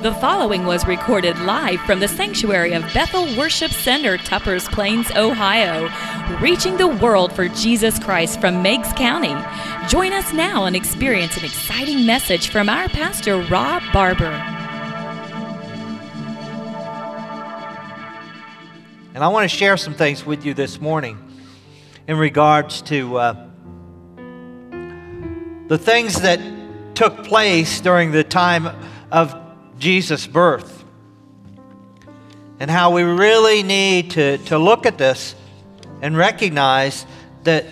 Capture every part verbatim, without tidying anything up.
The following was recorded live from the sanctuary of Bethel Worship Center, Tuppers Plains, Ohio, reaching the world for Jesus Christ from Meigs County. Join us now and experience an exciting message from our pastor, Rob Barber. And I want to share some things with you this morning in regards to uh, the things that took place during the time of Jesus' birth, and how we really need to, to look at this and recognize that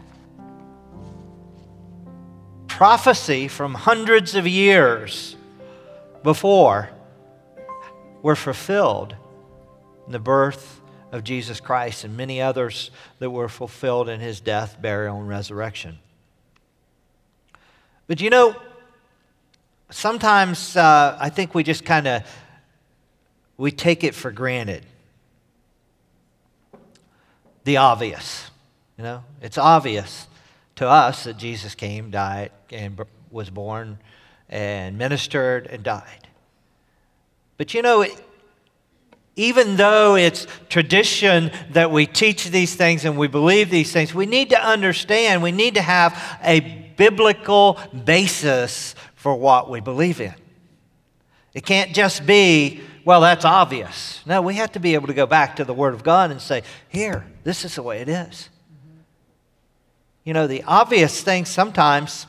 prophecy from hundreds of years before were fulfilled in the birth of Jesus Christ, and many others that were fulfilled in his death, burial, and resurrection. But you know, sometimes uh, I think we just kind of, we take it for granted. The obvious, you know, it's obvious to us that Jesus came, died, and b- was born, and ministered, and died. But you know, it, even though it's tradition that we teach these things and we believe these things, we need to understand, we need to have a biblical basis for what we believe in. It can't just be, well, that's obvious. No, we have to be able to go back to the Word of God and say, here, this is the way it is. Mm-hmm. You know, the obvious things sometimes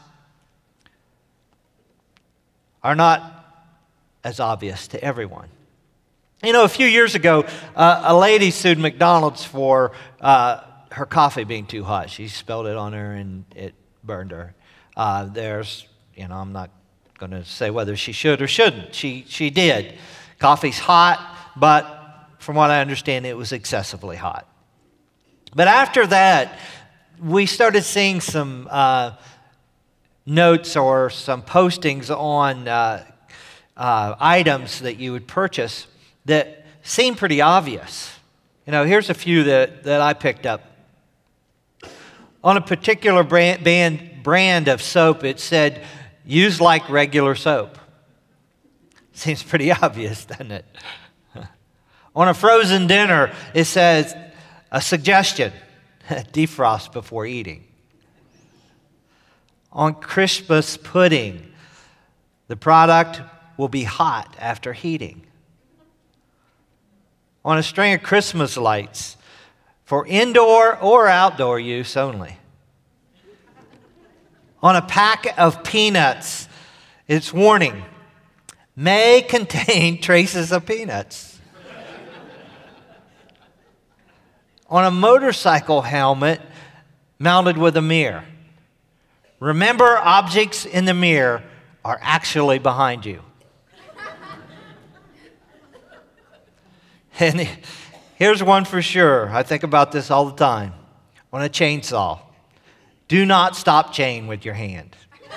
are not as obvious to everyone. You know, a few years ago, uh, a lady sued McDonald's for uh, her coffee being too hot. She spilled it on her and it burned her. Uh, there's, you know, I'm not going to say whether she should or shouldn't. She she did. Coffee's hot, but from what I understand, it was excessively hot. But after that, we started seeing some uh, notes or some postings on uh, uh, items that you would purchase that seemed pretty obvious. You know, here's a few that, that I picked up. On a particular brand, brand, brand of soap, it said, use like regular soap. Seems pretty obvious, doesn't it? On a frozen dinner, it says, a suggestion, defrost before eating. On Christmas pudding, the product will be hot after heating. On a string of Christmas lights, for indoor or outdoor use only. On a pack of peanuts, it's warning, may contain traces of peanuts. On a motorcycle helmet mounted with a mirror, remember, objects in the mirror are actually behind you. And here's one for sure. I think about this all the time. On a chainsaw, do not stop chain with your hand.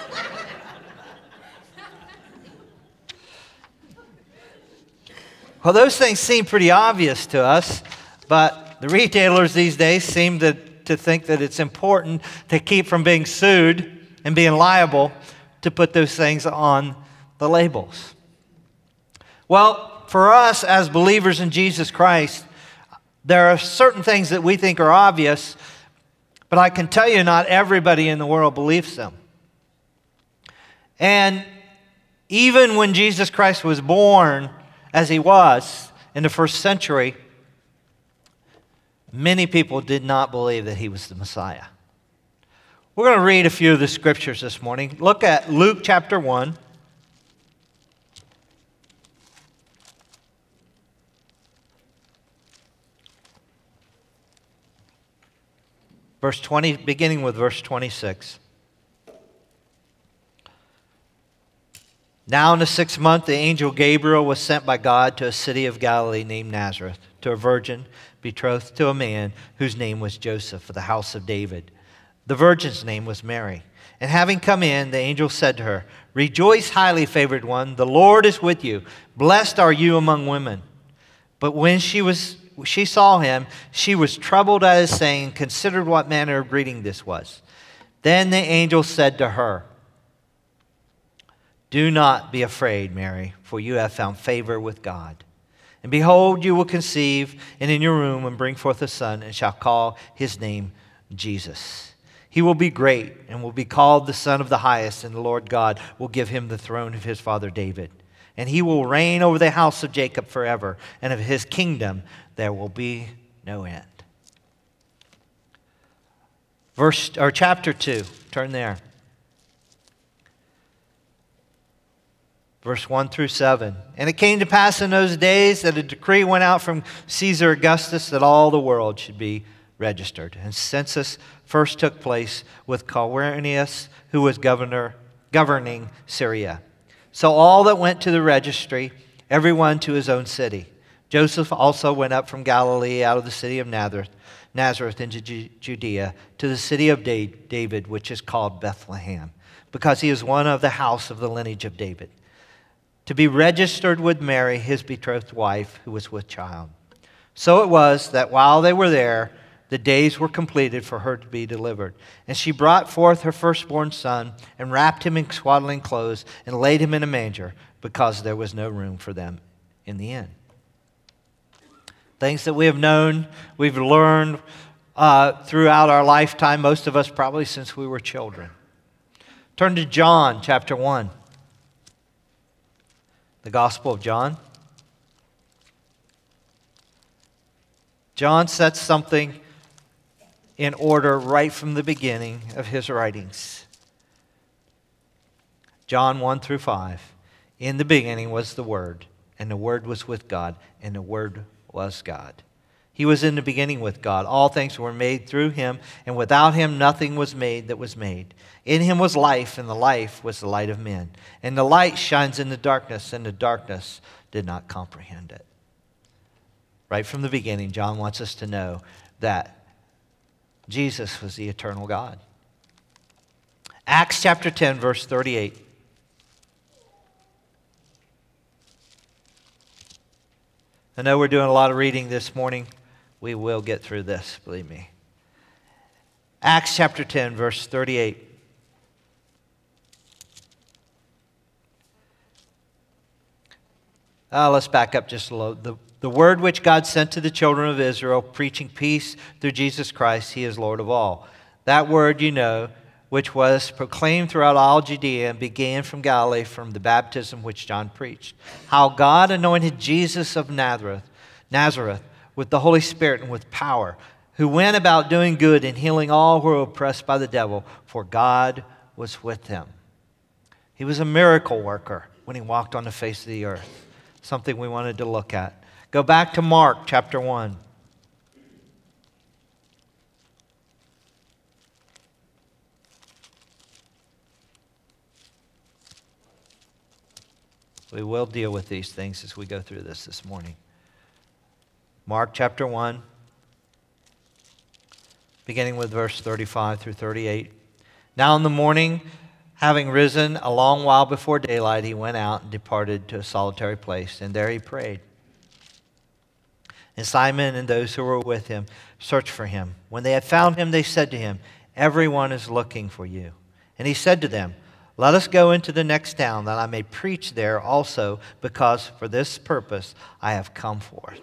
Well, those things seem pretty obvious to us, but the retailers these days seem to, to think that it's important to keep from being sued and being liable to put those things on the labels. Well, for us as believers in Jesus Christ, there are certain things that we think are obvious, but I can tell you not everybody in the world believes them. And even when Jesus Christ was born, as he was in the first century, many people did not believe that he was the Messiah. We're going to read a few of the scriptures this morning. Look at Luke chapter one. Verse twenty, beginning with verse twenty-six. Now in the sixth month, the angel Gabriel was sent by God to a city of Galilee named Nazareth, to a virgin betrothed to a man whose name was Joseph, of the house of David. The virgin's name was Mary. And having come in, the angel said to her, Rejoice, highly favored one, the Lord is with you. Blessed are you among women. But when she was she saw him, she was troubled at his saying, considered what manner of greeting this was. Then the angel said to her, Do not be afraid, Mary, for you have found favor with God. And behold, you will conceive, and in your womb and bring forth a son, and shall call his name Jesus. He will be great, and will be called the Son of the Highest, and the Lord God will give him the throne of his father David. And he will reign over the house of Jacob forever, and of his kingdom there will be no end. Verse or chapter two, turn there. Verse one through seven. And it came to pass in those days that a decree went out from Caesar Augustus that all the world should be registered. And census first took place with Quirinius, who was governor governing Syria. So all that went to the registry, everyone to his own city. Joseph also went up from Galilee out of the city of Nazareth, Nazareth into Judea, to the city of David, which is called Bethlehem, because he is one of the house of the lineage of David, to be registered with Mary, his betrothed wife, who was with child. So it was that while they were there, the days were completed for her to be delivered. And she brought forth her firstborn son, and wrapped him in swaddling clothes, and laid him in a manger, because there was no room for them in the inn. Things that we have known, we've learned uh, throughout our lifetime, most of us probably since we were children. Turn to John chapter one. The Gospel of John. John sets something in order right from the beginning of his writings. John one through five. In the beginning was the Word, and the Word was with God, and the Word was God. He was in the beginning with God. All things were made through him, and without him nothing was made that was made. In him was life, and the life was the light of men. And the light shines in the darkness, and the darkness did not comprehend it. Right from the beginning, John wants us to know that Jesus was the eternal God. Acts chapter ten, verse thirty-eight. I know we're doing a lot of reading this morning. We will get through this, believe me. Acts chapter ten, verse thirty-eight. Uh, let's back up just a little. The, the word which God sent to the children of Israel, preaching peace through Jesus Christ, he is Lord of all. That word you know, which was proclaimed throughout all Judea and began from Galilee, from the baptism which John preached. How God anointed Jesus of Nazareth, Nazareth with the Holy Spirit and with power, who went about doing good and healing all who were oppressed by the devil, for God was with him. He was a miracle worker when he walked on the face of the earth. Something we wanted to look at. Go back to Mark chapter one. We will deal with these things as we go through this this morning. Mark chapter one, beginning with verse thirty-five through thirty-eight. Now in the morning, having risen a long while before daylight, he went out and departed to a solitary place, and there he prayed. And Simon and those who were with him searched for him. When they had found him, they said to him, "Everyone is looking for you." And he said to them, "Let us go into the next town, that I may preach there also, because for this purpose I have come forth."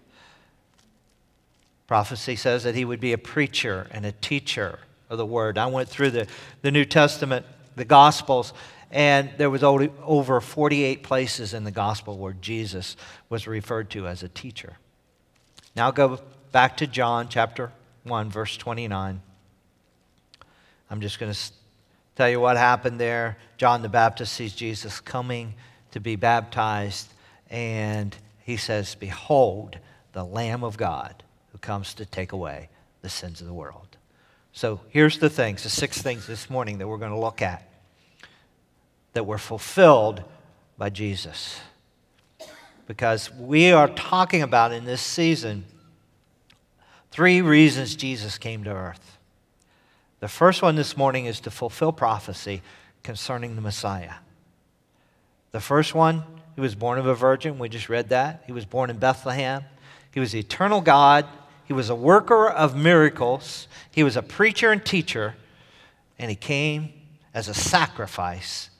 Prophecy says that he would be a preacher and a teacher of the word. I went through the, the New Testament, the Gospels, and there was only over forty-eight places in the Gospel where Jesus was referred to as a teacher. Now go back to John chapter one, verse twenty-nine. I'm just going to tell you what happened there. John the Baptist sees Jesus coming to be baptized, and he says, "Behold, the Lamb of God who comes to take away the sins of the world." So here's the things, the six things this morning that we're going to look at that were fulfilled by Jesus. Because we are talking about in this season three reasons Jesus came to earth. The first one this morning is to fulfill prophecy concerning the Messiah. The first one, he was born of a virgin. We just read that. He was born in Bethlehem. He was the eternal God. He was a worker of miracles. He was a preacher and teacher. And he came as a sacrifice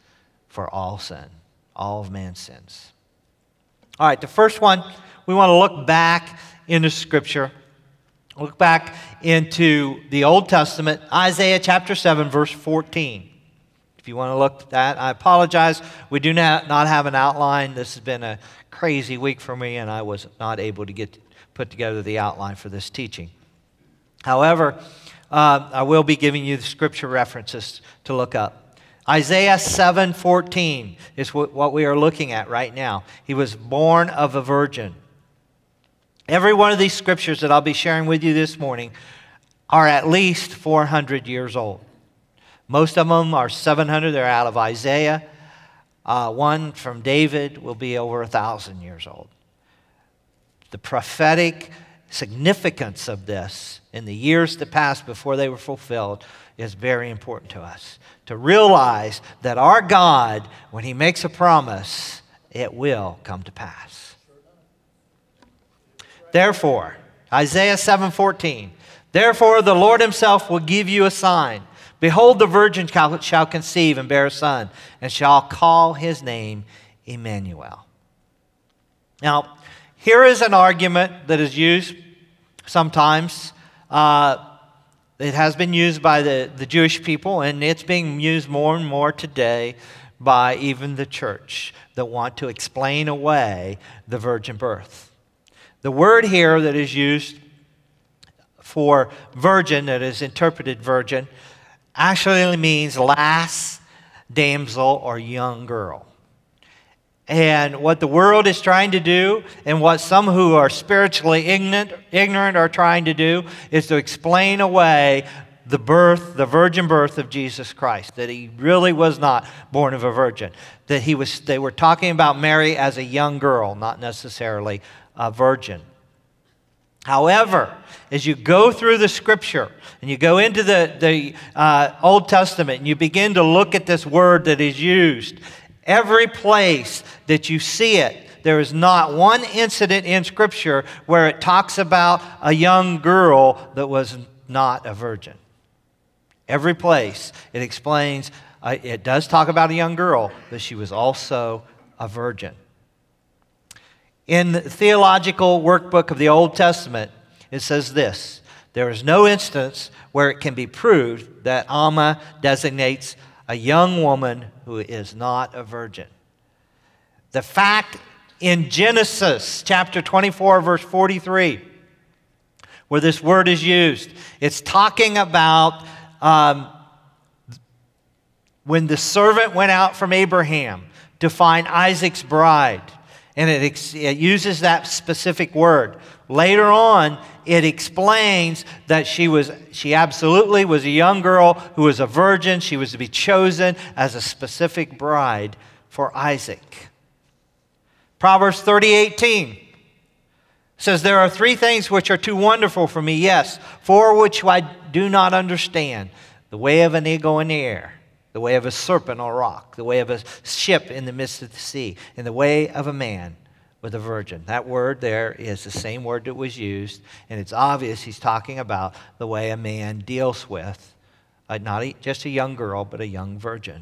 for all sin, all of man's sins. All right, the first one, we want to look back into Scripture. Look back into the Old Testament, Isaiah chapter seven, verse fourteen. If you want to look at that, I apologize. We do not, not have an outline. This has been a crazy week for me, and I was not able to get put together the outline for this teaching. However, uh, I will be giving you the scripture references to look up. Isaiah seven fourteen is what, what we are looking at right now. He was born of a virgin. Every one of these scriptures that I'll be sharing with you this morning are at least four hundred years old. Most of them are seven hundred. They're out of Isaiah. Uh, one from David will be over one thousand years old. The prophetic significance of this in the years that passed before they were fulfilled is very important to us. To realize that our God, when He makes a promise, it will come to pass. Therefore, Isaiah seven fourteen, therefore the Lord Himself will give you a sign. Behold, the virgin shall conceive and bear a son, and shall call his name Emmanuel. Now, here is an argument that is used sometimes. Uh, it has been used by the, the Jewish people, and it's being used more and more today by even the church that want to explain away the virgin birth. The word here that is used for virgin, that is interpreted virgin, actually means lass, damsel, or young girl. And what the world is trying to do, and what some who are spiritually ignorant, ignorant are trying to do, is to explain away the birth, the virgin birth of Jesus Christ, that He really was not born of a virgin. That he was, they were talking about Mary as a young girl, not necessarily a virgin. However, as you go through the Scripture and you go into the, the uh, Old Testament and you begin to look at this word that is used, every place that you see it, there is not one incident in Scripture where it talks about a young girl that was not a virgin. Every place it explains, uh, it does talk about a young girl, but she was also a virgin. In the theological workbook of the Old Testament, it says this: there is no instance where it can be proved that Alma designates a young woman who is not a virgin. The fact in Genesis chapter twenty-four, verse forty-three, where this word is used, it's talking about um, when the servant went out from Abraham to find Isaac's bride. And it, ex- it uses that specific word. Later on, it explains that she was, she absolutely was a young girl who was a virgin. She was to be chosen as a specific bride for Isaac. Proverbs thirty eighteen says, there are three things which are too wonderful for me, yes, four which I do not understand. The way of an eagle in the air, the way of a serpent on a rock, the way of a ship in the midst of the sea, and the way of a man with a virgin. That word there is the same word that was used, and it's obvious he's talking about the way a man deals with uh, not a, just a young girl, but a young virgin.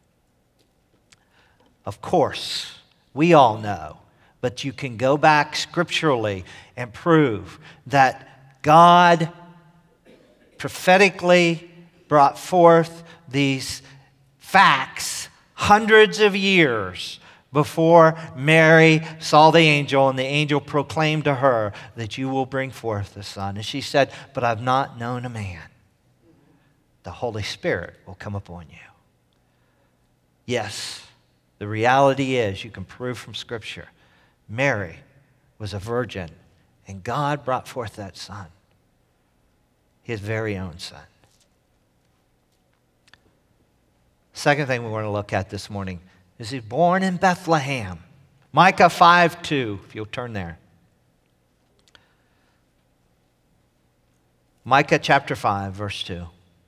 Of course, we all know, but you can go back scripturally and prove that God prophetically brought forth these facts hundreds of years before Mary saw the angel, and the angel proclaimed to her that you will bring forth the son. And she said, but I've not known a man. The Holy Spirit will come upon you. Yes, the reality is, you can prove from Scripture, Mary was a virgin, and God brought forth that son, His very own son. Second thing we want to look at this morning is He's born in Bethlehem. Micah five two, if you'll turn there. Micah chapter five, verse two.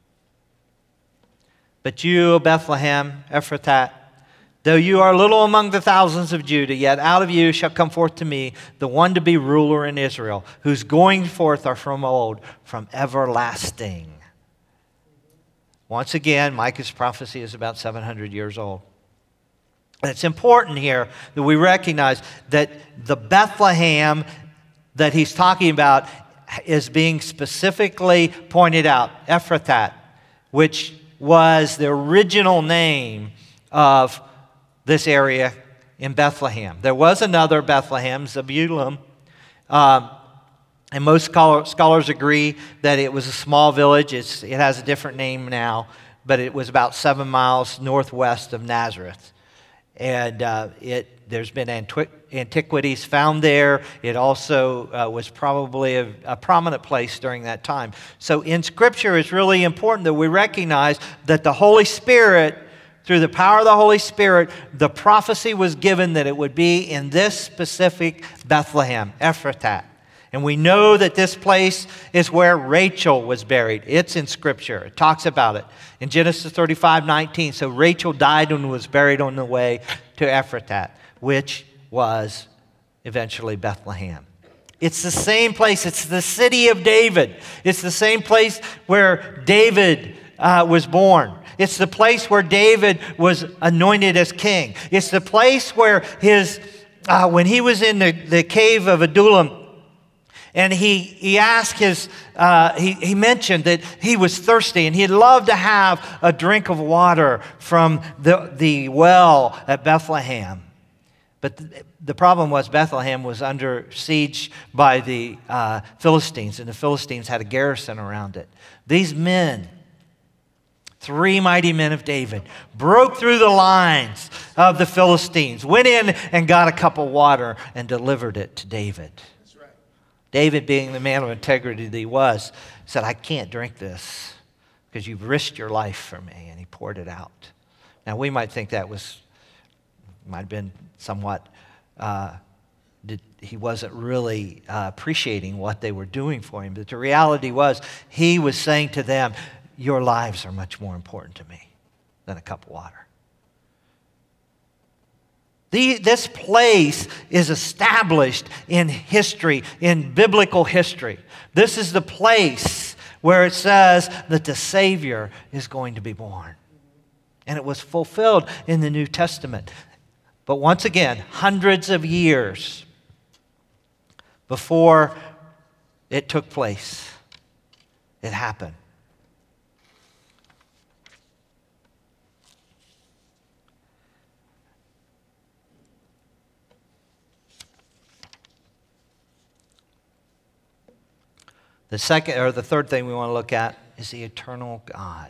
But you, O Bethlehem, Ephrathah, though you are little among the thousands of Judah, yet out of you shall come forth to me the one to be ruler in Israel, whose going forth are from old, from everlasting. Once again, Micah's prophecy is about seven hundred years old. And it's important here that we recognize that the Bethlehem that he's talking about is being specifically pointed out, Ephrathah, which was the original name of this area in Bethlehem. There was another Bethlehem, Zebulun, um, and most scholar, scholars agree that it was a small village. It's, it has a different name now, but it was about seven miles northwest of Nazareth. And uh, it, there's been antiqu- antiquities found there. It also uh, was probably a, a prominent place during that time. So in Scripture, it's really important that we recognize that the Holy Spirit, through the power of the Holy Spirit, the prophecy was given that it would be in this specific Bethlehem, Ephrathah. And we know that this place is where Rachel was buried. It's in Scripture. It talks about it in Genesis thirty-five nineteen. So Rachel died and was buried on the way to Ephrathah, which was eventually Bethlehem. It's the same place. It's the city of David. It's the same place where David uh, was born. It's the place where David was anointed as king. It's the place where his, uh, when he was in the, the cave of Adullam, and he, he asked his, uh, he, he mentioned that he was thirsty and he'd love to have a drink of water from the, the well at Bethlehem. But the, the problem was Bethlehem was under siege by the uh, Philistines, and the Philistines had a garrison around it. These men, three mighty men of David, broke through the lines of the Philistines, went in and got a cup of water and delivered it to David. David, being the man of integrity that he was, said, I can't drink this because you've risked your life for me. And he poured it out. Now, we might think that was, might have been somewhat, uh, did, he wasn't really uh, appreciating what they were doing for him. But the reality was, he was saying to them, your lives are much more important to me than a cup of water. The, this place is established in history, in biblical history. This is the place where it says that the Savior is going to be born. And it was fulfilled in the New Testament. But once again, hundreds of years before it took place, it happened. The second, or the third thing we want to look at is the eternal God.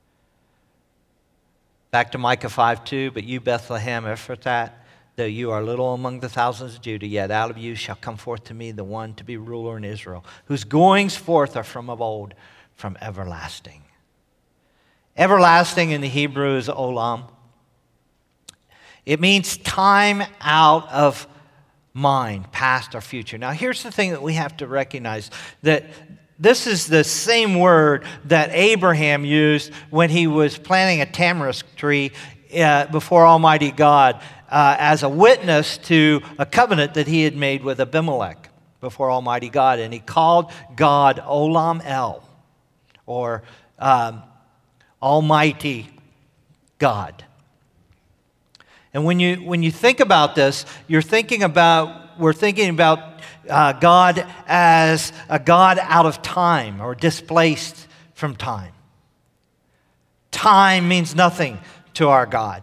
Back to Micah five two, but you, Bethlehem Ephrathah, though you are little among the thousands of Judah, yet out of you shall come forth to me the one to be ruler in Israel, whose goings forth are from of old, from everlasting. Everlasting in the Hebrew is olam. It means time out of mind, past or future. Now, here's the thing that we have to recognize, that this is the same word that Abraham used when he was planting a tamarisk tree uh, before Almighty God uh, as a witness to a covenant that he had made with Abimelech before Almighty God. And he called God Olam El, or um, Almighty God. And when you when you think about this, you're thinking about, we're thinking about uh, God as a God out of time or displaced from time. Time means nothing to our God.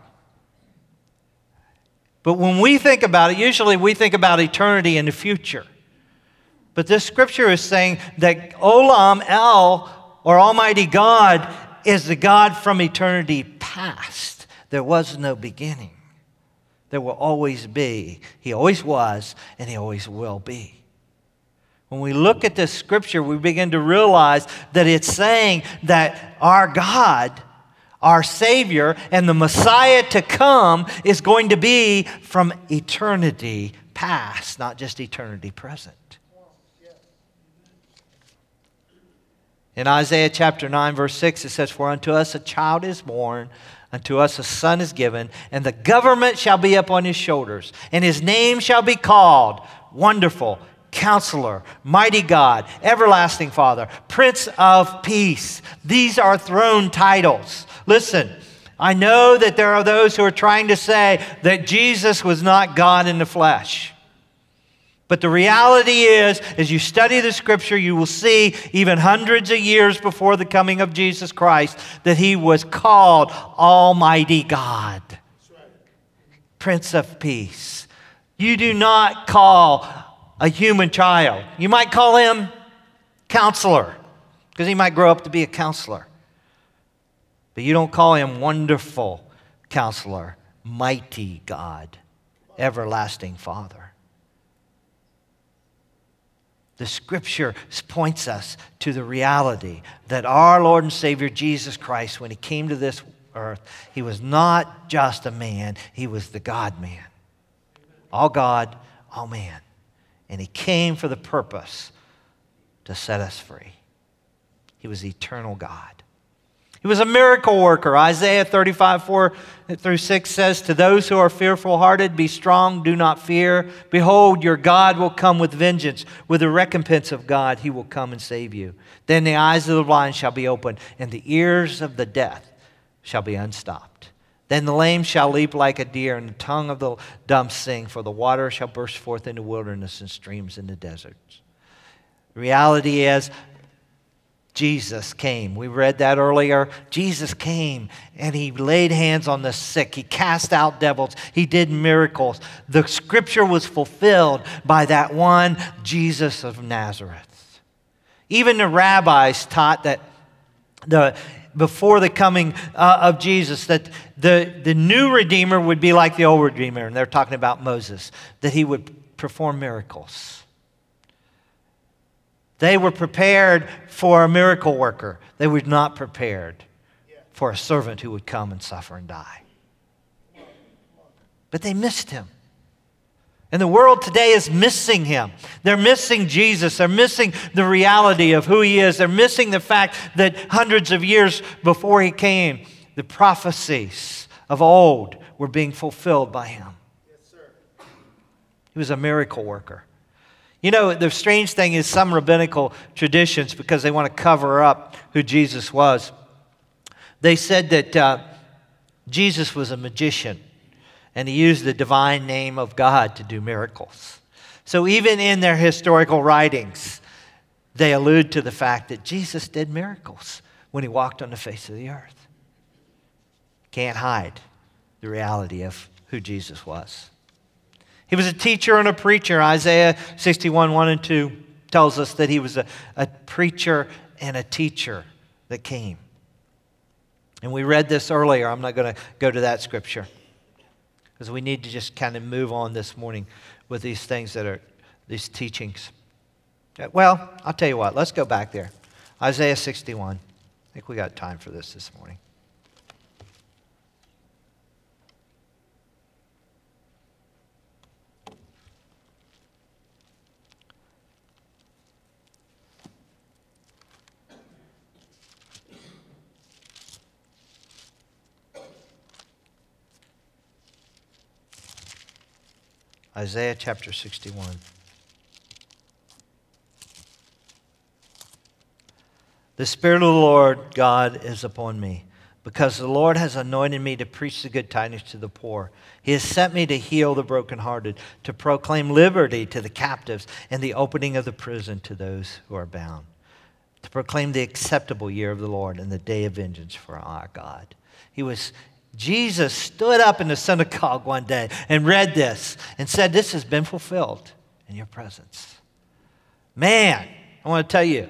But when we think about it, usually we think about eternity in the future. But this scripture is saying that Olam El, or Almighty God, is the God from eternity past. There was no beginning. There will always be. He always was, and he always will be. When we look at this scripture, we begin to realize that it's saying that our God, our Savior, and the Messiah to come is going to be from eternity past, not just eternity present. In Isaiah chapter nine, verse six, it says, for unto us a child is born, unto us a son is given, and the government shall be upon his shoulders, and his name shall be called Wonderful, Counselor, Mighty God, Everlasting Father, Prince of Peace. These are throne titles. Listen, I know that there are those who are trying to say that Jesus was not God in the flesh. But the reality is, as you study the Scripture, you will see even hundreds of years before the coming of Jesus Christ that He was called Almighty God, Prince of Peace. You do not call a human child. You might call him Counselor, because he might grow up to be a counselor. But you don't call him Wonderful Counselor, Mighty God, Everlasting Father. The Scripture points us to the reality that our Lord and Savior Jesus Christ, when He came to this earth, He was not just a man, He was the God-man. All God, all man. And He came for the purpose to set us free. He was eternal God. He was a miracle worker. Isaiah thirty-five, four through six says, to those who are fearful-hearted, be strong, do not fear. Behold, your God will come with vengeance. With the recompense of God, He will come and save you. Then the eyes of the blind shall be opened, and the ears of the deaf shall be unstopped. Then the lame shall leap like a deer, and the tongue of the dumb sing, for the water shall burst forth in the wilderness and streams in the deserts. The reality is, Jesus came. We read that earlier. Jesus came and He laid hands on the sick. He cast out devils. He did miracles. The Scripture was fulfilled by that one Jesus of Nazareth. Even the rabbis taught that the before the coming uh, of Jesus, that the, the new Redeemer would be like the old Redeemer. And they're talking about Moses, that he would perform miracles. They were prepared for a miracle worker. They were not prepared for a servant who would come and suffer and die. But they missed Him. And the world today is missing Him. They're missing Jesus. They're missing the reality of who He is. They're missing the fact that hundreds of years before He came, the prophecies of old were being fulfilled by Him. He was a miracle worker. You know, the strange thing is some rabbinical traditions, because they want to cover up who Jesus was, they said that uh, Jesus was a magician, and He used the divine name of God to do miracles. So even in their historical writings, they allude to the fact that Jesus did miracles when He walked on the face of the earth. Can't hide the reality of who Jesus was. He was a teacher and a preacher. Isaiah sixty-one, one and two tells us that He was a, a preacher and a teacher that came. And we read this earlier. I'm not going to go to that scripture, because we need to just kind of move on this morning with these things that are, these teachings. Well, I'll tell you what. Let's go back there. Isaiah sixty-one. I think we got time for this this morning. Isaiah chapter sixty-one. The Spirit of the Lord God is upon me, because the Lord has anointed me to preach the good tidings to the poor. He has sent me to heal the brokenhearted, to proclaim liberty to the captives, and the opening of the prison to those who are bound, to proclaim the acceptable year of the Lord and the day of vengeance for our God. He was Jesus stood up in the synagogue one day and read this and said, this has been fulfilled in your presence. Man, I want to tell you,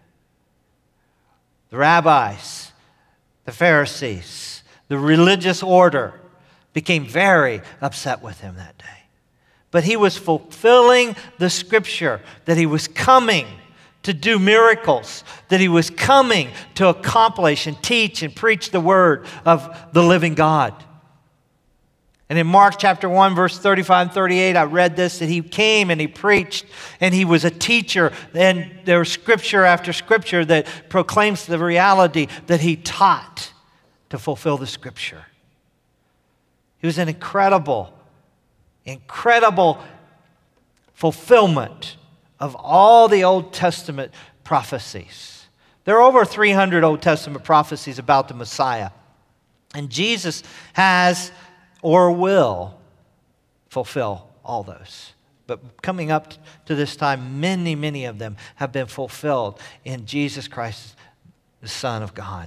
the rabbis, the Pharisees, the religious order became very upset with Him that day. But He was fulfilling the Scripture that He was coming to do miracles, that He was coming to accomplish and teach and preach the word of the living God. And in Mark chapter one, verse thirty-five and thirty-eight, I read this, that He came and He preached, and He was a teacher. And there's scripture after scripture that proclaims the reality that He taught to fulfill the Scripture. He was an incredible, incredible fulfillment of all the Old Testament prophecies. There are over three hundred Old Testament prophecies about the Messiah. And Jesus has or will fulfill all those. But coming up to this time, many, many of them have been fulfilled in Jesus Christ, the Son of God.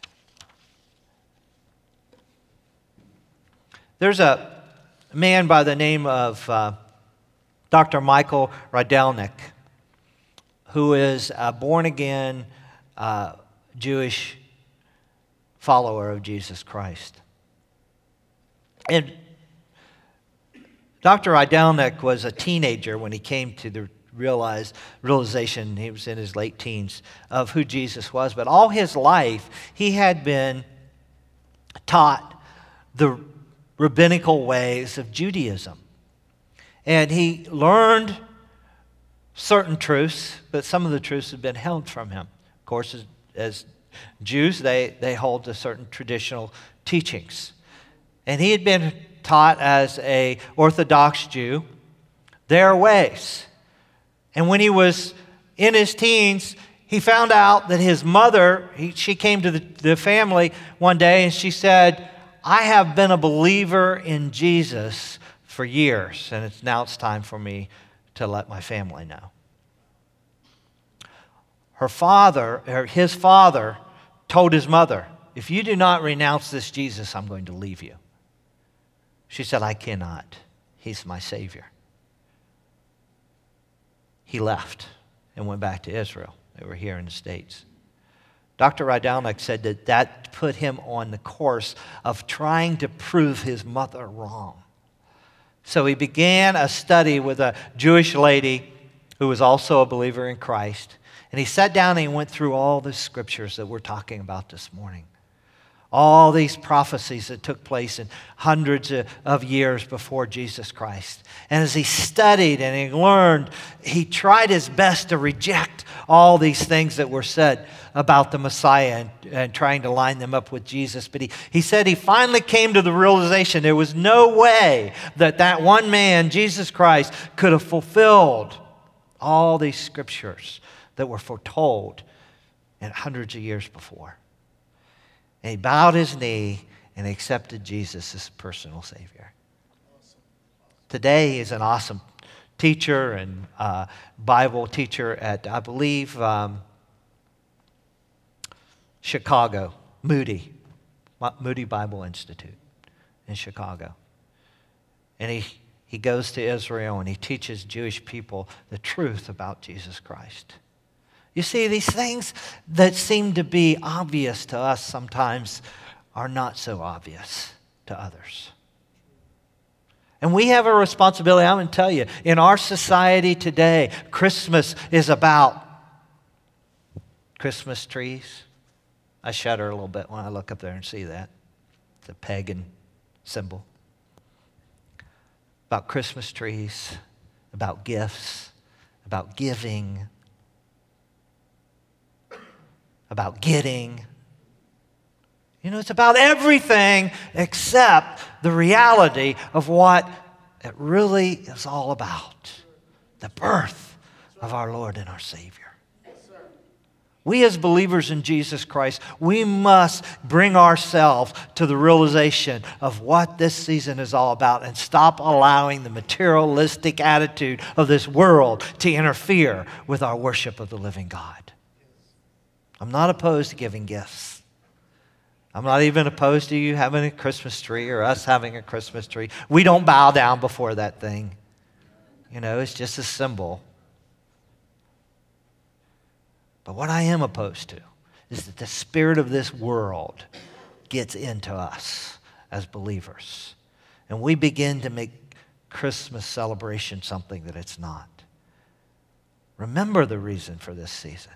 There's a man by the name of uh, Doctor Michael Rydelnik, who is a born-again uh, Jewish follower of Jesus Christ. And Doctor Rydelnik was a teenager when he came to the realize, realization, he was in his late teens, of who Jesus was. But all his life, he had been taught the rabbinical ways of Judaism. And he learned certain truths, but some of the truths have been held from him. Of course, as, as Jews, they, they hold to certain traditional teachings. And he had been taught as an Orthodox Jew their ways. And when he was in his teens, he found out that his mother, he, she came to the, the family one day and she said, I have been a believer in Jesus for years, and it's now it's time for me to let my family know. Her father, or his father, told his mother, if you do not renounce this Jesus, I'm going to leave you. She said, I cannot. He's my Savior. He left and went back to Israel. They were here in the States. Doctor Rydelnik said that that put him on the course of trying to prove his mother wrong. So he began a study with a Jewish lady who was also a believer in Christ. And he sat down and he went through all the scriptures that we're talking about this morning. All these prophecies that took place in hundreds of years before Jesus Christ. And as he studied and he learned, he tried his best to reject all these things that were said about the Messiah and, and trying to line them up with Jesus. But he, he said he finally came to the realization there was no way that that one man, Jesus Christ, could have fulfilled all these scriptures that were foretold in hundreds of years before. And he bowed his knee and accepted Jesus as personal Savior. Awesome. Today, he is an awesome teacher and uh, Bible teacher at, I believe, um, Chicago, Moody, Moody Bible Institute in Chicago. And he, he goes to Israel and he teaches Jewish people the truth about Jesus Christ. You see, these things that seem to be obvious to us sometimes are not so obvious to others. And we have a responsibility. I'm going to tell you, in our society today, Christmas is about Christmas trees. I shudder a little bit when I look up there and see that. It's a pagan symbol. About Christmas trees, about gifts, about giving, about getting. You know, it's about everything except the reality of what it really is all about. The birth of our Lord and our Savior. We as believers in Jesus Christ, we must bring ourselves to the realization of what this season is all about and stop allowing the materialistic attitude of this world to interfere with our worship of the living God. I'm not opposed to giving gifts. I'm not even opposed to you having a Christmas tree or us having a Christmas tree. We don't bow down before that thing. You know, it's just a symbol. But what I am opposed to is that the spirit of this world gets into us as believers. And we begin to make Christmas celebration something that it's not. Remember the reason for this season.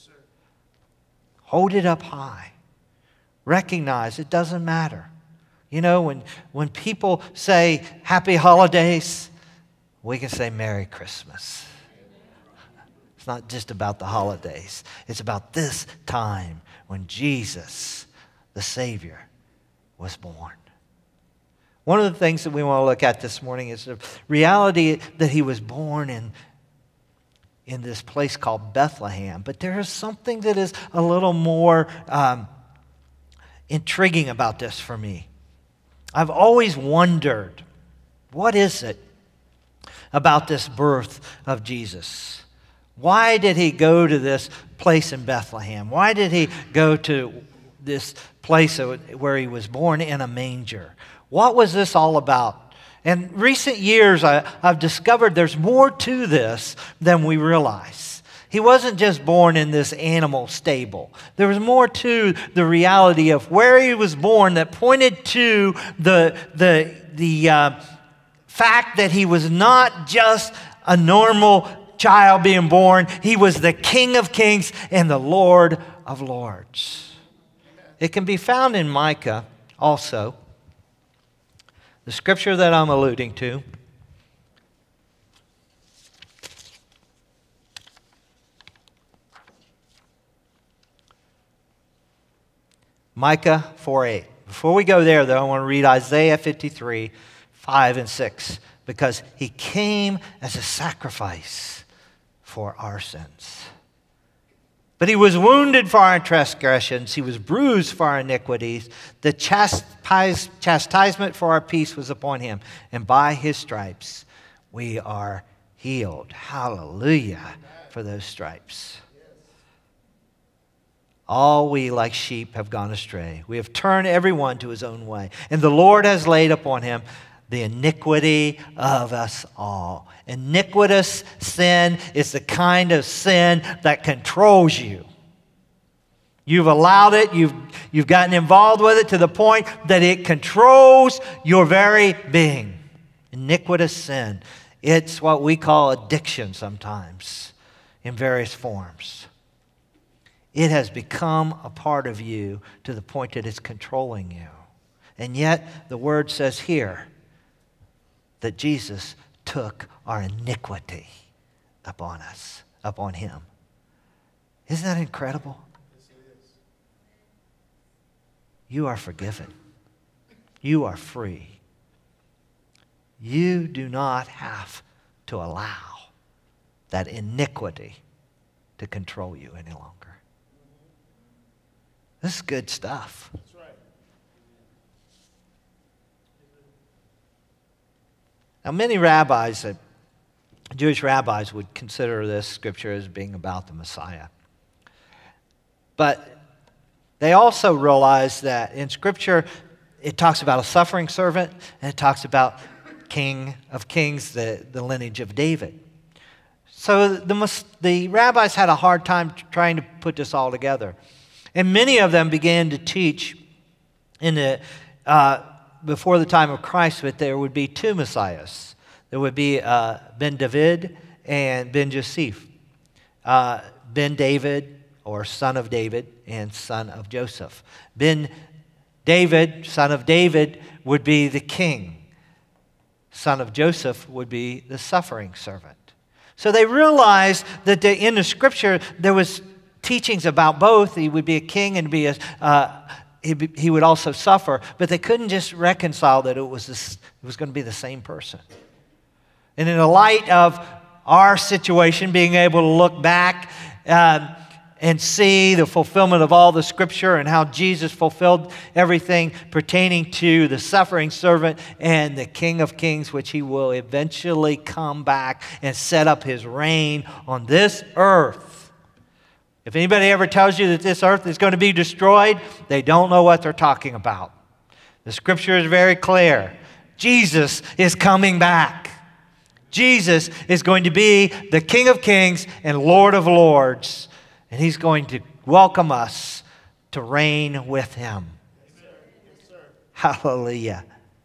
Hold it up high. Recognize it doesn't matter. You know, when, when people say happy holidays, we can say Merry Christmas. It's not just about the holidays. It's about this time when Jesus, the Savior, was born. One of the things that we want to look at this morning is the reality that he was born in in this place called Bethlehem. But there is something that is a little more um, intriguing about this for me. I've always wondered, what is it about this birth of Jesus? Why did he go to this place in Bethlehem? Why did he go to this place where he was born in a manger? What was this all about? In recent years, I, I've discovered there's more to this than we realize. He wasn't just born in this animal stable. There was more to the reality of where he was born that pointed to the, the, the uh, fact that he was not just a normal child being born. He was the King of Kings and the Lord of Lords. It can be found in Micah also. The scripture that I'm alluding to. Micah four eight. Before we go there, though, I want to read Isaiah fifty-three, five and six, because he came as a sacrifice for our sins. But he was wounded for our transgressions. He was bruised for our iniquities. The chastise, chastisement for our peace was upon him. And by his stripes we are healed. Hallelujah for those stripes. All we like sheep have gone astray. We have turned everyone to his own way. And the Lord has laid upon him the iniquity of us all. Iniquitous sin is the kind of sin that controls you. You've allowed it, you've, you've gotten involved with it to the point that it controls your very being. Iniquitous sin. It's what we call addiction sometimes in various forms. It has become a part of you to the point that it's controlling you. And yet the word says here that Jesus took our iniquity upon us, upon him. Isn't that incredible? Yes, it is. You are forgiven. You are free. You do not have to allow that iniquity to control you any longer. This is good stuff. That's right. Now, many rabbis, uh, Jewish rabbis, would consider this scripture as being about the Messiah. But they also realize that in scripture, it talks about a suffering servant, and it talks about King of Kings, the, the lineage of David. So the, the rabbis had a hard time trying to put this all together. And many of them began to teach in the uh, before the time of Christ that there would be two Messiahs. There would be uh, Ben David and Ben Joseph. Uh, Ben David, or son of David, and son of Joseph. Ben David, son of David, would be the king. Son of Joseph would be the suffering servant. So they realized that the, in the scripture there was teachings about both. He would be a king and be a, uh, he, he would also suffer, but they couldn't just reconcile that it was this, it was going to be the same person. And in the light of our situation, being able to look back um, and see the fulfillment of all the scripture and how Jesus fulfilled everything pertaining to the suffering servant and the King of Kings, which he will eventually come back and set up his reign on this earth. If anybody ever tells you that this earth is going to be destroyed, they don't know what they're talking about. The scripture is very clear. Jesus is coming back. Jesus is going to be the King of Kings and Lord of Lords. And he's going to welcome us to reign with him. Yes, sir. Yes, sir. Hallelujah.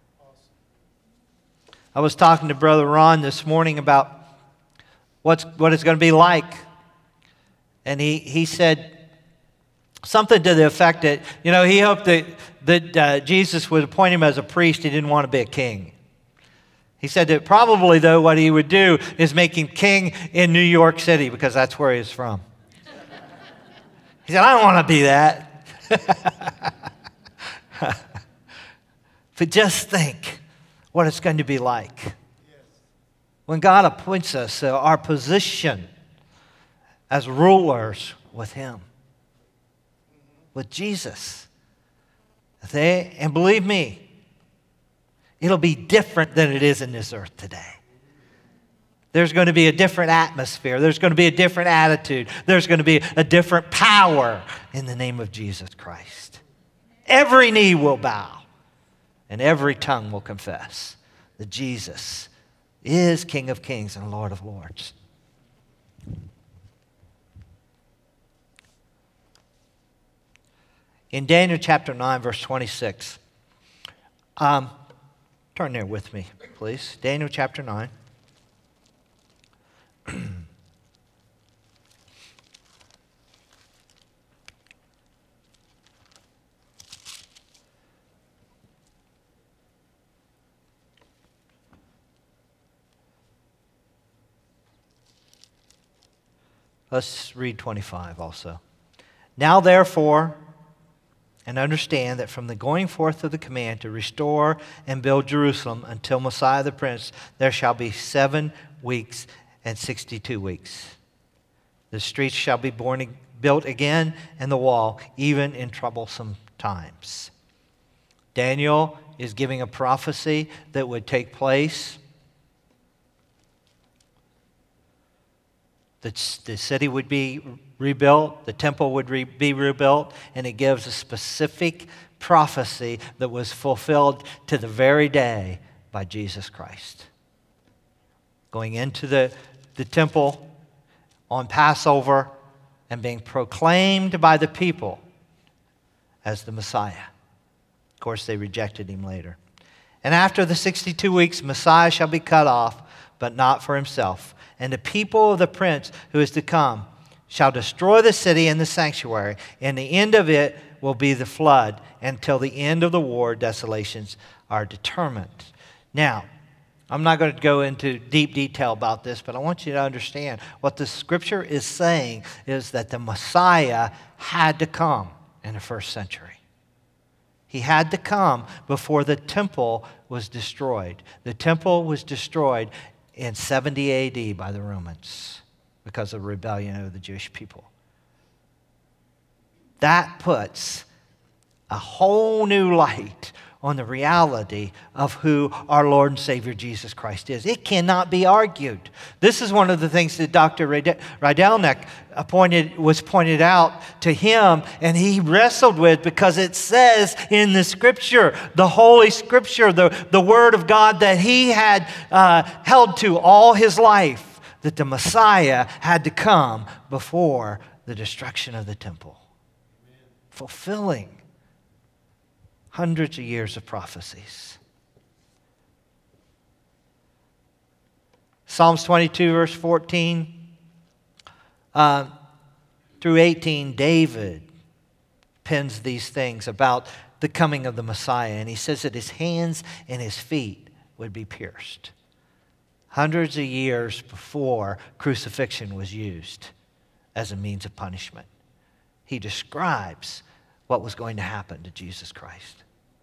Awesome. I was talking to Brother Ron this morning about what's, what it's going to be like. And he, he said something to the effect that, you know, he hoped that, that uh, Jesus would appoint him as a priest. He didn't want to be a king. He said that probably, though, what he would do is make him king in New York City because that's where he's from. He said, I don't want to be that. But just think what it's going to be like. Yes. When God appoints us, uh, our position as rulers with him, with Jesus. They, and believe me, it'll be different than it is in this earth today. There's going to be a different atmosphere. There's going to be a different attitude. There's going to be a different power in the name of Jesus Christ. Every knee will bow and every tongue will confess that Jesus is King of Kings and Lord of Lords. In Daniel chapter nine, verse twenty-six, um, turn there with me, please. Daniel chapter nine. Let's read twenty-five also. Now therefore, and understand that from the going forth of the command to restore and build Jerusalem until Messiah the Prince, there shall be seven weeks and sixty-two weeks. The streets shall be born, built again, and the wall, even in troublesome times. Daniel is giving a prophecy that would take place. The, the city would be rebuilt, the temple would re, be rebuilt, and it gives a specific prophecy that was fulfilled to the very day by Jesus Christ. Going into the, the temple on Passover and being proclaimed by the people as the Messiah. Of course, they rejected him later. And after the sixty-two weeks, Messiah shall be cut off, but not for himself. And the people of the prince who is to come shall destroy the city and the sanctuary, and the end of it will be the flood. Until the end of the war, desolations are determined. Now, I'm not going to go into deep detail about this, but I want you to understand what the scripture is saying is that the Messiah had to come in the first century. He had to come before the temple was destroyed. The temple was destroyed in seventy A D by the Romans because of rebellion of the Jewish people. That puts a whole new light on the reality of who our Lord and Savior Jesus Christ is. It cannot be argued. This is one of the things that Doctor Rydelnik pointed, was pointed out to him, and he wrestled with because it says in the Scripture, the Holy Scripture, the, the Word of God that he had uh, held to all his life, that the Messiah had to come before the destruction of the temple. Amen. Fulfilling hundreds of years of prophecies. Psalms twenty-two, verse fourteen uh, through eighteen, David pens these things about the coming of the Messiah. And he says that his hands and his feet would be pierced. Hundreds of years before crucifixion was used as a means of punishment. He describes what was going to happen to Jesus Christ.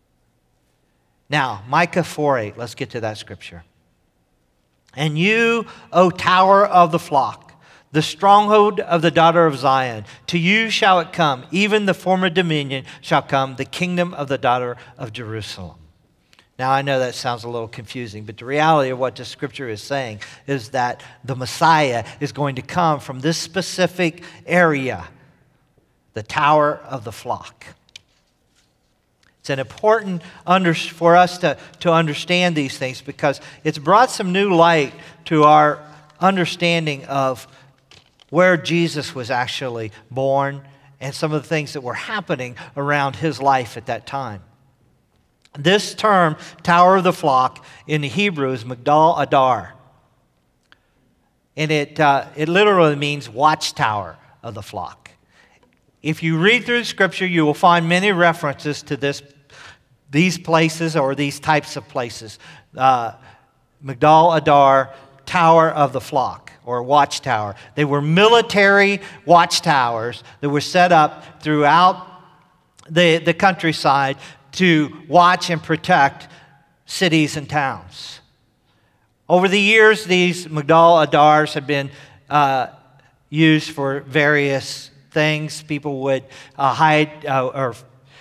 Now, Micah four eight, let's get to that scripture. And you, O tower of the flock, the stronghold of the daughter of Zion, to you shall it come, even the former dominion shall come, the kingdom of the daughter of Jerusalem. Now, I know that sounds a little confusing, but the reality of what the scripture is saying is that the Messiah is going to come from this specific area, the tower of the flock. It's an important under, for us to, to understand these things because it's brought some new light to our understanding of where Jesus was actually born and some of the things that were happening around his life at that time. This term, Tower of the Flock, in the Hebrew is Migdal Adar. And it, uh, it literally means watchtower of the flock. If you read through Scripture, you will find many references to this, these places or these types of places. Uh, Migdal Adar, Tower of the Flock, or watchtower. They were military watchtowers that were set up throughout the, the countryside to watch and protect cities and towns. Over the years, these Migdal Adars have been uh, used for various things. People would uh, hide uh, or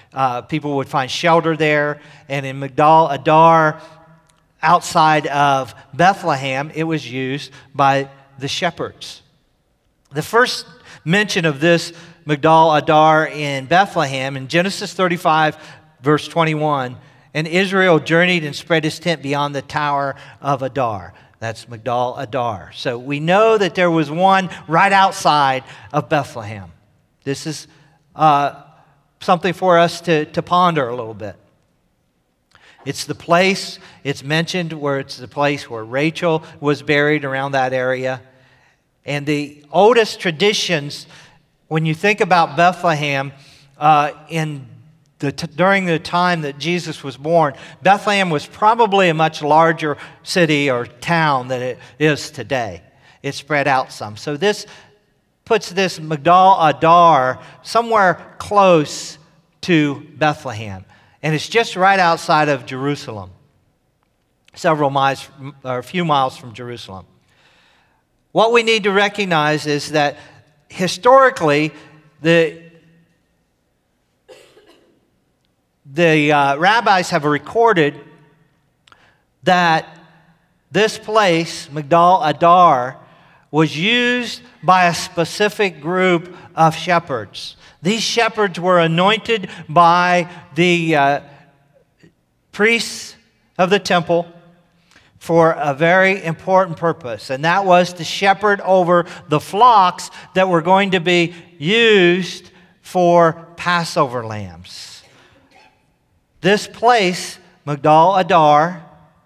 uh, people would find shelter there. And in Migdal Adar, outside of Bethlehem, it was used by the shepherds. The first mention of this Migdal Adar in Bethlehem in Genesis thirty-five, verse twenty-one, and Israel journeyed and spread his tent beyond the tower of Adar. That's Migdal Adar. So we know that there was one right outside of Bethlehem. This is uh, something for us to, to ponder a little bit. It's the place, it's mentioned where it's the place where Rachel was buried, around that area. And the oldest traditions, when you think about Bethlehem, uh, in the t- during the time that Jesus was born, Bethlehem was probably a much larger city or town than it is today. It spread out some. So this puts this Migdal Adar somewhere close to Bethlehem. And it's just right outside of Jerusalem, several miles, or a few miles from Jerusalem. What we need to recognize is that historically, the, the uh, rabbis have recorded that this place, Migdal Adar, was used by a specific group of shepherds. These shepherds were anointed by the uh, priests of the temple for a very important purpose, and that was to shepherd over the flocks that were going to be used for Passover lambs. This place, Migdal Adar,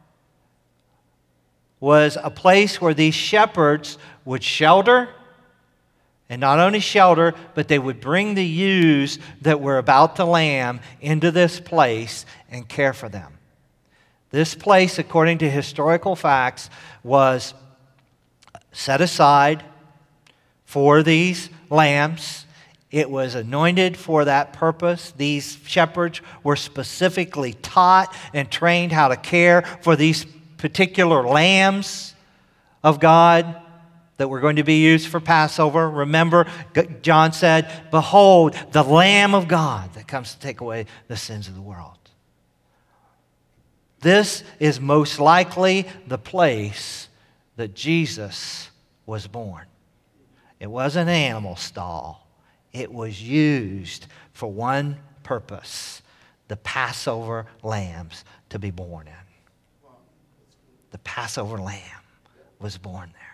was a place where these shepherds would shelter. And not only shelter, but they would bring the ewes that were about to lamb into this place and care for them. This place, according to historical facts, was set aside for these lambs. It was anointed for that purpose. These shepherds were specifically taught and trained how to care for these particular lambs of God that were going to be used for Passover. Remember, John said, "Behold, the Lamb of God that comes to take away the sins of the world." This is most likely the place that Jesus was born. It wasn't an animal stall. It was used for one purpose: the Passover lambs to be born in. The Passover lamb was born there.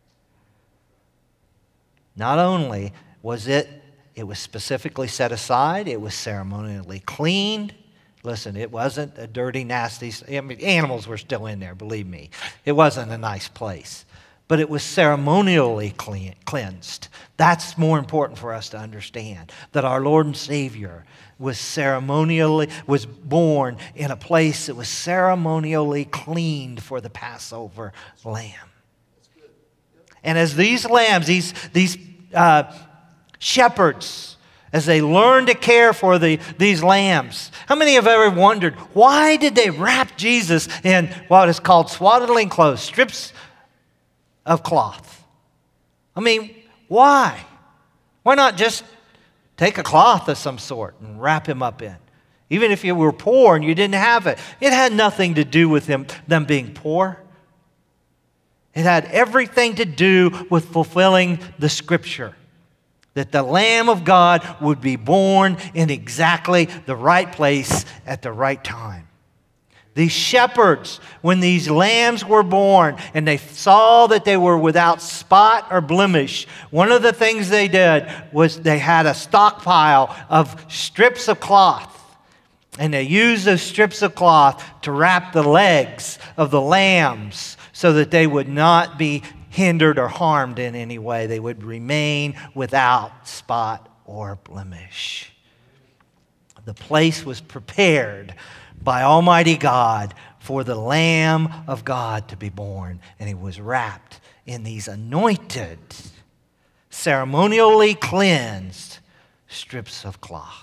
Not only was it, it was specifically set aside, it was ceremonially cleaned. Listen, it wasn't a dirty, nasty, I mean, animals were still in there, believe me. It wasn't a nice place. But it was ceremonially clean, cleansed. That's more important for us to understand, that our Lord and Savior was ceremonially, was born in a place that was ceremonially cleaned for the Passover lamb. And as these lambs, these, these uh, shepherds, as they learned to care for the, these lambs, how many have ever wondered, why did they wrap Jesus in what is called swaddling clothes, strips of cloth? I mean, why? Why not just take a cloth of some sort and wrap him up in? Even if you were poor and you didn't have it, it had nothing to do with them, them being poor. It had everything to do with fulfilling the Scripture, that the Lamb of God would be born in exactly the right place at the right time. These shepherds, when these lambs were born and they saw that they were without spot or blemish, one of the things they did was they had a stockpile of strips of cloth. And they used those strips of cloth to wrap the legs of the lambs so that they would not be hindered or harmed in any way. They would remain without spot or blemish. The place was prepared by Almighty God for the Lamb of God to be born. And he was wrapped in these anointed, ceremonially cleansed strips of cloth.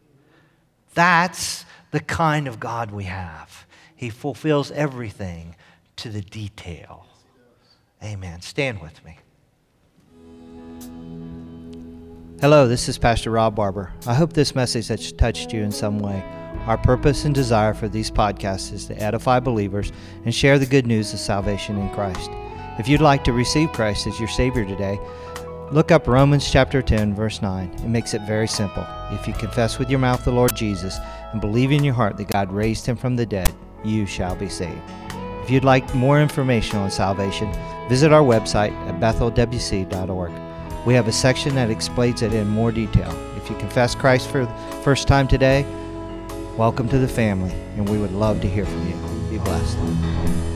That's the kind of God we have. He fulfills everything to the detail. Amen. Stand with me. Hello, this is Pastor Rob Barber. I hope this message has touched you in some way. Our purpose and desire for these podcasts is to edify believers and share the good news of salvation in Christ. If you'd like to receive Christ as your Savior today, look up Romans chapter ten, verse nine. It makes it very simple. If you confess with your mouth the Lord Jesus and believe in your heart that God raised him from the dead, you shall be saved. If you'd like more information on salvation, visit our website at bethel w c dot org. We have a section that explains it in more detail. If you confess Christ for the first time today, welcome to the family, and we would love to hear from you. Be blessed.